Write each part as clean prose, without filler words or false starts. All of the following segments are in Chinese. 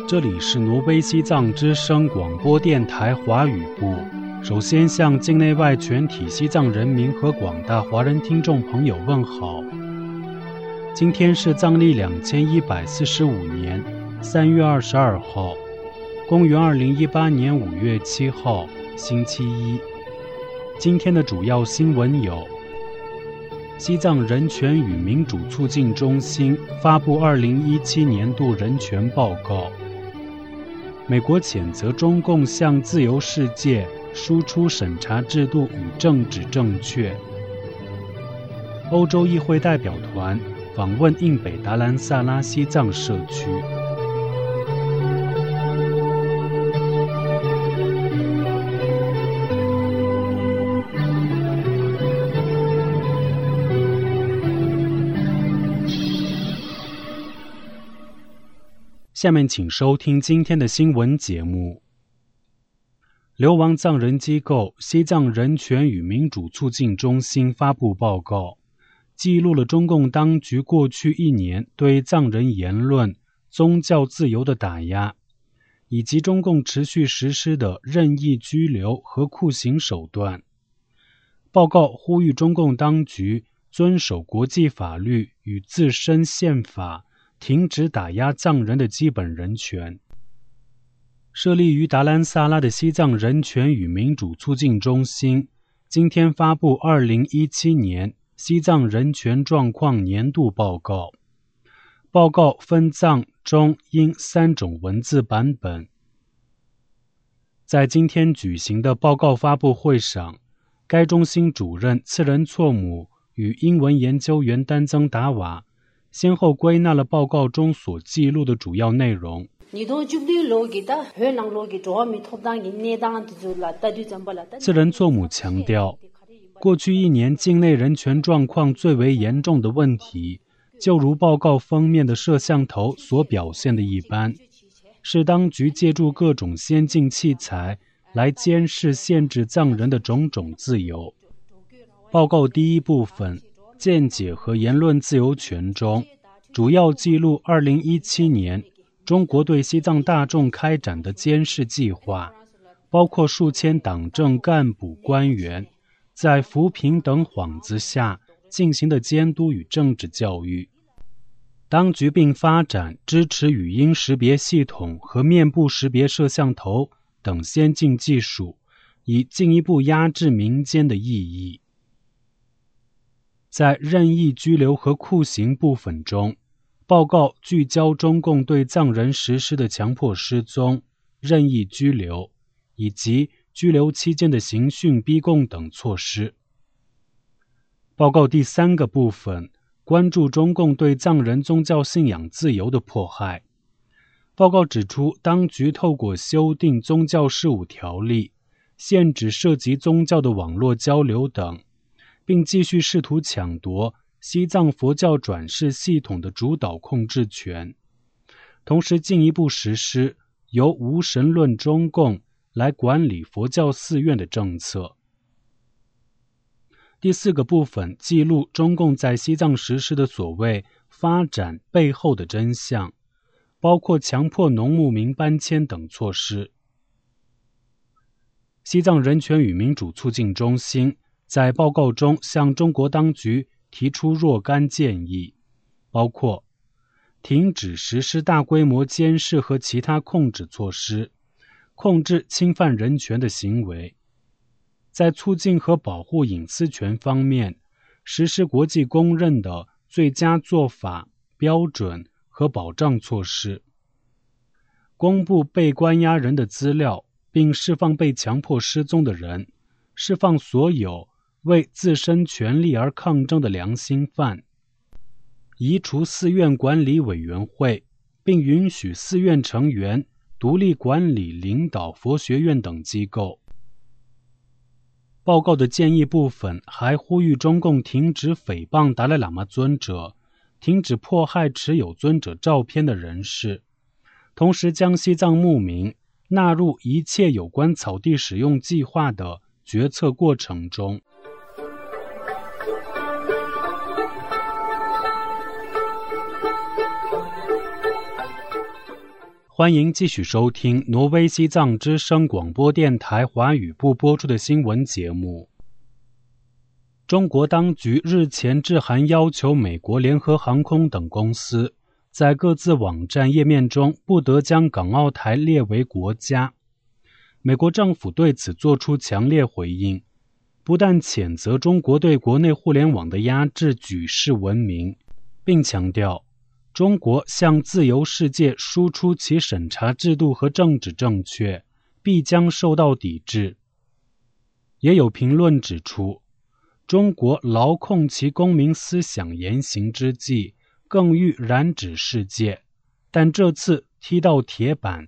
这里是挪威西藏之声广播电台华语部。首先向境内外全体西藏人民和广大华人听众朋友问好。今天是藏历2145年3月22号，公元2018年5月7号，星期一。今天的主要新闻有：西藏人权与民主促进中心发布2017年度人权报告；美国谴责中共向自由世界输出审查制度与政治正确；欧洲议会代表团访问印北达兰萨拉西藏社区。下面请收听今天的新闻节目。流亡藏人机构西藏人权与民主促进中心发布报告，记录了中共当局过去1年对藏人言论、宗教自由的打压，以及中共持续实施的任意拘留和酷刑手段。报告呼吁中共当局遵守国际法律与自身宪法，停止打压藏人的基本人权。设立于达兰萨拉的西藏人权与民主促进中心今天发布2017年西藏人权状况年度报告。报告分藏、中、英3种文字版本。在今天举行的报告发布会上，该中心主任次仁措姆与英文研究员丹增达瓦先后归纳了报告中所记录的主要内容。次仁措姆强调，过去1年境内人权状况最为严重的问题，就如报告封面的摄像头所表现的一般，是当局借助各种先进器材来监视限制藏人的种种自由。报告第一部分见解和言论自由权中，主要记录2017年中国对西藏大众开展的监视计划，包括数千党政干部官员在扶贫等幌子下进行的监督与政治教育。当局并发展支持语音识别系统和面部识别摄像头等先进技术，以进一步压制民间的异议。在任意拘留和酷刑部分中，报告聚焦中共对藏人实施的强迫失踪、任意拘留以及拘留期间的刑讯逼供等措施。报告第3个部分关注中共对藏人宗教信仰自由的迫害。报告指出，当局透过修订宗教事务条例，限制涉及宗教的网络交流等，并继续试图抢夺西藏佛教转世系统的主导控制权，同时进一步实施由无神论中共来管理佛教寺院的政策。第4个部分记录中共在西藏实施的所谓发展背后的真相，包括强迫农牧民搬迁等措施。西藏人权与民主促进中心在报告中向中国当局提出若干建议，包括停止实施大规模监视和其他控制措施，控制侵犯人权的行为，在促进和保护隐私权方面实施国际公认的最佳做法、标准和保障措施，公布被关押人的资料，并释放被强迫失踪的人，释放所有为自身权利而抗争的良心犯，移除寺院管理委员会，并允许寺院成员独立管理领导佛学院等机构。报告的建议部分还呼吁中共停止诽谤达赖喇嘛尊者，停止迫害持有尊者照片的人士，同时将西藏牧民纳入一切有关草地使用计划的决策过程中。 欢迎继续收听挪威西藏之声广播电台华语部播出的新闻节目。中国当局日前致函要求美国联合航空等公司在各自网站页面中不得将港澳台列为国家。美国政府对此作出强烈回应，不但谴责中国对国内互联网的压制举世闻名，并强调中国向自由世界输出其审查制度和政治正确，必将受到抵制。也有评论指出，中国牢控其公民思想言行之际，更欲染指世界，但这次踢到铁板。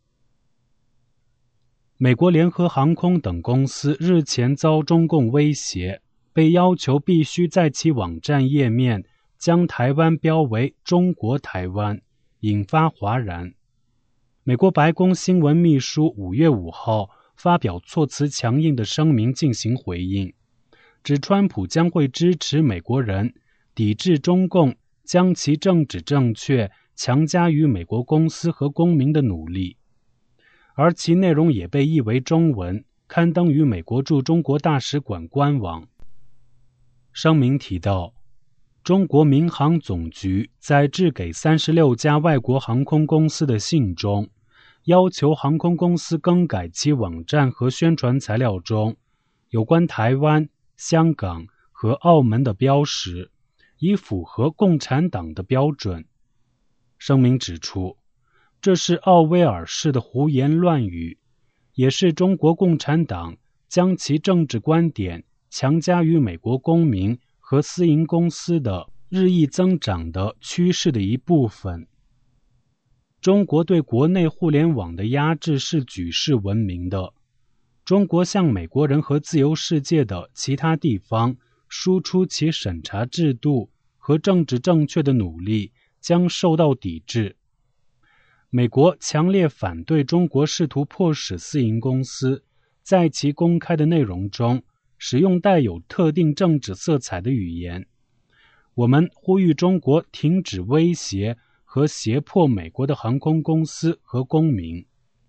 美国联合航空等公司日前遭中共威胁，被要求必须在其网站页面将台湾标为中国台湾，引发哗然。美国白宫新闻秘书5月5号发表措辞强硬的声明进行回应，指川普将会支持美国人抵制中共将其政治正确强加于美国公司和公民的努力，而其内容也被译为中文，刊登于美国驻中国大使馆官网。声明提到，中国民航总局在致给36家外国航空公司的信中，要求航空公司更改其网站和宣传材料中有关台湾、香港和澳门的标识，以符合共产党的标准。声明指出，这是奥威尔式的胡言乱语，也是中国共产党将其政治观点强加于美国公民和私营公司的日益增长的趋势的一部分。中国对国内互联网的压制是举世闻名的，中国向美国人和自由世界的其他地方输出其审查制度和政治正确的努力将受到抵制。美国强烈反对中国试图迫使私营公司在其公开的内容中使用带有特定政治色彩的语言。我们呼吁中国停止威胁和胁迫美国的航空公司和公民。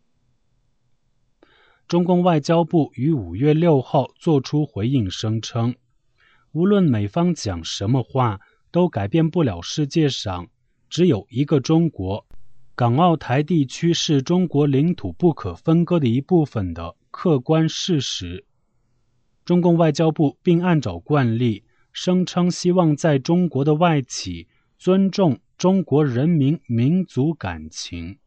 中共外交部于5月6号作出回应，声称，无论美方讲什么话，都改变不了世界上只有一个中国，港澳台地区是中国领土不可分割的一部分的客观事实。中共外交部并按照惯例声称，希望在中国的外企尊重中国人民民族感情。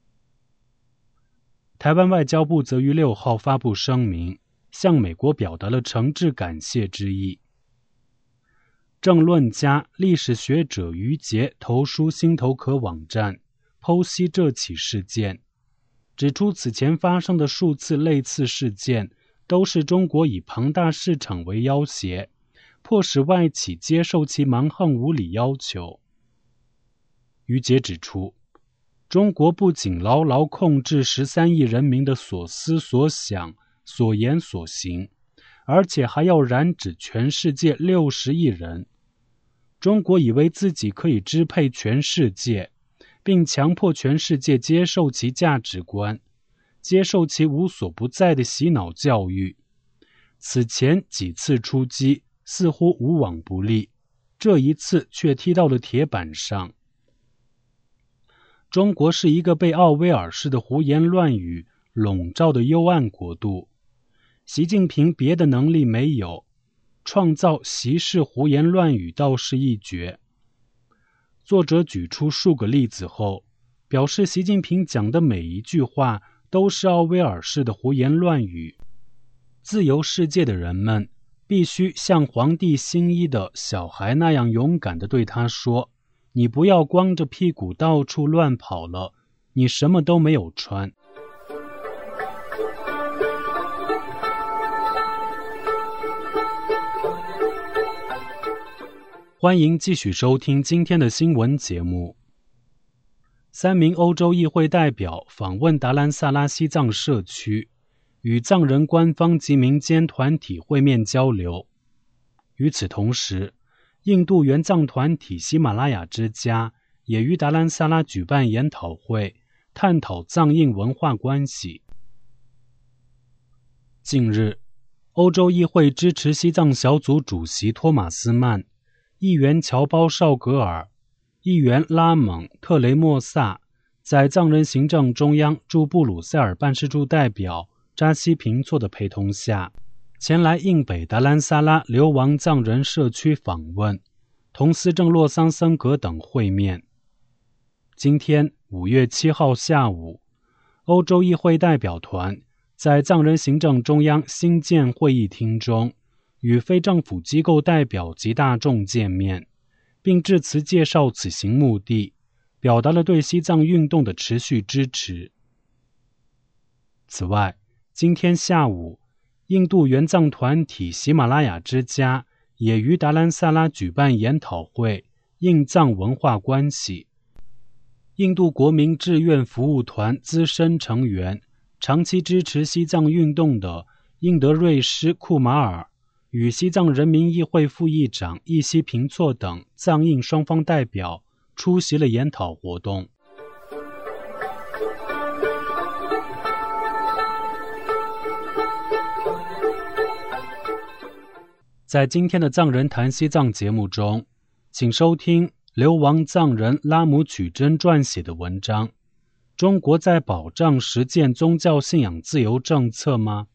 台湾外交部则于6号发布声明，向美国表达了诚挚感谢之意。政论家、历史学者于杰投书心头壳网站，剖析这起事件，指出此前发生的数次类似事件都是中国以庞大市场为要挟，迫使外企接受其蛮横无理要求。于杰指出，中国不仅牢牢控制13亿人民的所思所想、所言所行，而且还要染指全世界60亿人。中国以为自己可以支配全世界，并强迫全世界接受其价值观，接受其无所不在的洗脑教育。此前几次出击似乎无往不利，这一次却踢到了铁板上。中国是一个被奥威尔式的胡言乱语笼罩的幽暗国度，习近平别的能力没有，创造习式胡言乱语倒是一绝。作者举出数个例子后，表示习近平讲的每一句话都是奥威尔式的胡言乱语。自由世界的人们必须像皇帝新衣的小孩那样勇敢地对他说，你不要光着屁股到处乱跑了，你什么都没有穿。欢迎继续收听今天的新闻节目。3名欧洲议会代表访问达兰萨拉西藏社区，与藏人官方及民间团体会面交流。与此同时，印度原藏团体喜马拉雅之家也于达兰萨拉举办研讨会， 探讨藏印文化关系。近日，欧洲议会支持西藏小组主席托马斯曼、议员侨胞绍格尔、议员拉蒙特雷莫萨在藏人行政中央驻布鲁塞尔办事处代表扎西平措的陪同下，前来印北达兰萨拉流亡藏人社区访问，同司政洛桑森格等会面。今天5月7号下午，欧洲议会代表团在藏人行政中央新建会议厅中与非政府机构代表及大众见面，并致辞介绍此行目的，表达了对西藏运动的持续支持。此外，今天下午，印度援藏团体喜马拉雅之家也于达兰萨拉举办研讨会，印藏文化关系。印度国民志愿服务团资深成员、长期支持西藏运动的印德瑞施库马尔与西藏人民议会副议长易西平措等藏印双方代表出席了研讨活动。在今天的藏人谈西藏节目中，请收听流亡藏人拉姆曲珍撰写的文章《中国在保障实践宗教信仰自由政策吗？》。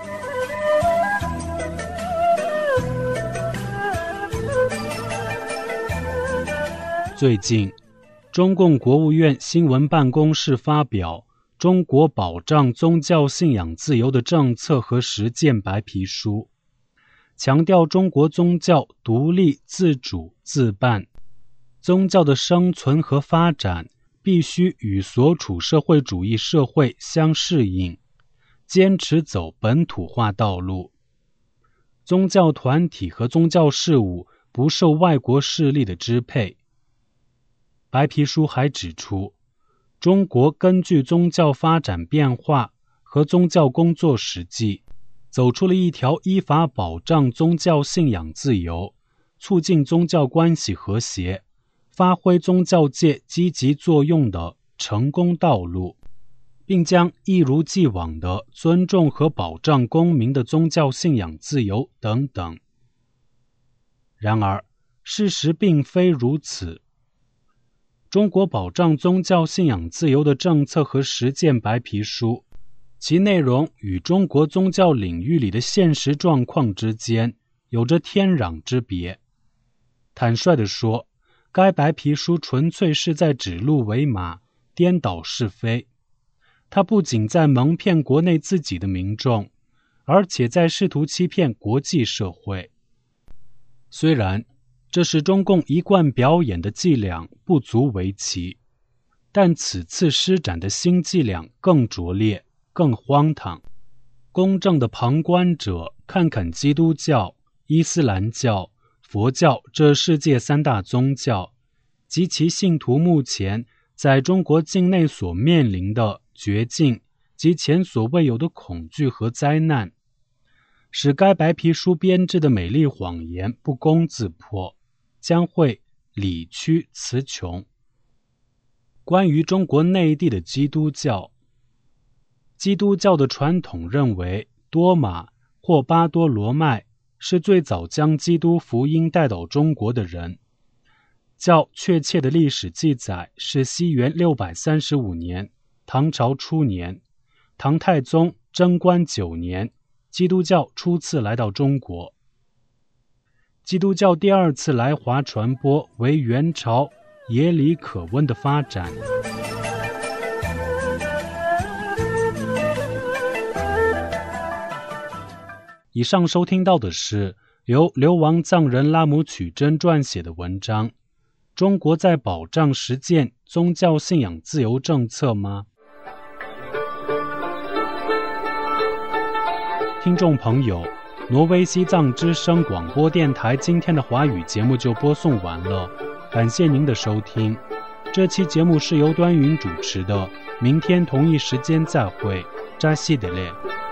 最近，中共国务院新闻办公室发表《中国保障宗教信仰自由的政策和实践白皮书》，强调中国宗教独立、自主、自办，宗教的生存和发展必须与所处社会主义社会相适应，坚持走本土化道路。宗教团体和宗教事务不受外国势力的支配。白皮书还指出，中国根据宗教发展变化和宗教工作实际，走出了一条依法保障宗教信仰自由、促进宗教关系和谐、发挥宗教界积极作用的成功道路，并将一如既往地尊重和保障公民的宗教信仰自由等等。然而，事实并非如此。中国保障宗教信仰自由的政策和实践白皮书，其内容与中国宗教领域里的现实状况之间有着天壤之别。坦率地说，该白皮书纯粹是在指鹿为马、颠倒是非。它不仅在蒙骗国内自己的民众，而且在试图欺骗国际社会。虽然这是中共一贯表演的伎俩，不足为奇，但此次施展的新伎俩更拙劣、更荒唐。公正的旁观者看看基督教、伊斯兰教、佛教这世界三大宗教及其信徒目前在中国境内所面临的绝境及前所未有的恐惧和灾难，使该白皮书编织的美丽谎言不攻自破，将会理屈词穷。关于中国内地的基督教，基督教的传统认为多马或巴多罗迈是最早将基督福音带到中国的人。较确切的历史记载是西元635年，唐朝初年，唐太宗贞观9年，基督教初次来到中国。基督教第二次来华传播为元朝耶里可温的发展。以上收听到的是由流亡藏人拉姆曲珍撰写的文章《中国在保障实践宗教信仰自由政策吗？》。听众朋友，挪威西藏之声广播电台今天的华语节目就播送完了，感谢您的收听。这期节目是由端云主持的，明天同一时间再会，扎西德列。